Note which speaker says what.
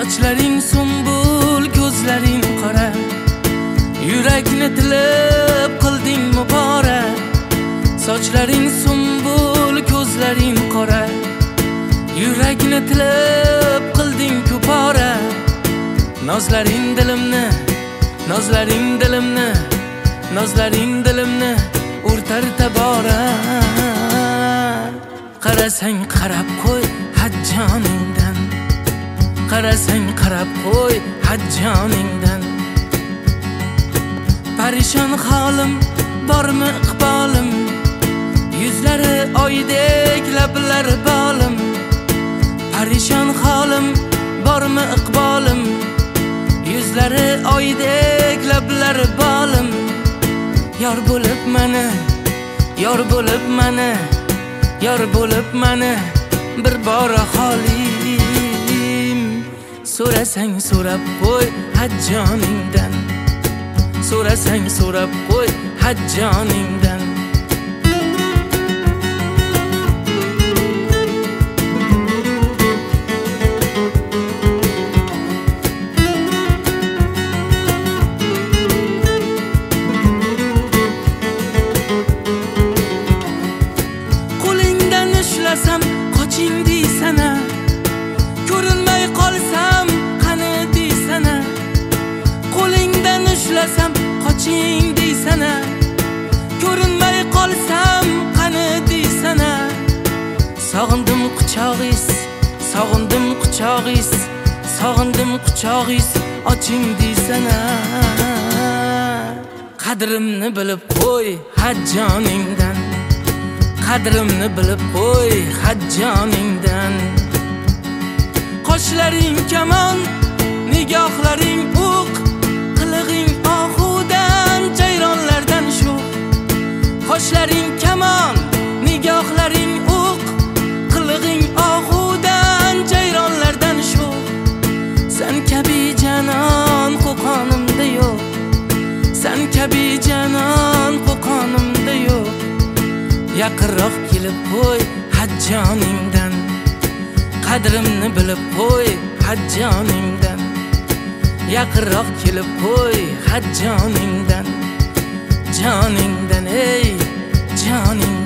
Speaker 1: Sochlaring sumbul, ko'zlaring qora, yurakni tilib qilding mubora. Sochlaring sumbul, ko'zlaring qora, yurakni tilib qilding ko'pora. Nozlaring dilimni, nozlaring dilimni, nozlaring dilimni o'rtar tabora. Qarasang qarab qo'y hajjoningdan, qarasang qarab qo'y hajjoningdan. Parishon holim, bormi iqbolim, yuzlari oydek, lablari bolim. Parishon holim, bormi iqbolim, yuzlari oydek, lablari bolim. Yor bo'lib meni, yor bo'lib meni, yor bo'lib meni bir bora holim. So'rasang so'rab qo'y hajjoningdan, so'rasang so'rab qo'y hajjoningdan. Qo'lingdan ushlasam qoching deysana, ko'rinmay qolsam qani deysana. Qo'lingdan ushlasam qoching deysana, ko'rinmay qolsam qani deysana. Sog'indim quchog'ingiz, sog'indim quchog'ingiz, sog'indim quchog'ingiz oching deysana. Qadrimni bilib qo'y hajjoningdan, qadrimni bilib qo'y hajjoningdan. Qoshlaring kamon, nigohlaring o'q, qilig'ing ohudan jayronlardan sho'x. Qoshlaring kamon, nigohlaring o'q, qilig'ing ohudan jayronlardan sho'x. Sen kabi janon qo'qonimda yo'q, sen kabi janon qo'qonimda yo'q. Yaqinroq kelib qo'y hajjoningdan, qadrimni bilib qo'y hajjoningdan. Yaqinroq kelib qo'y hajjoningdan, joningdan ey joningdan.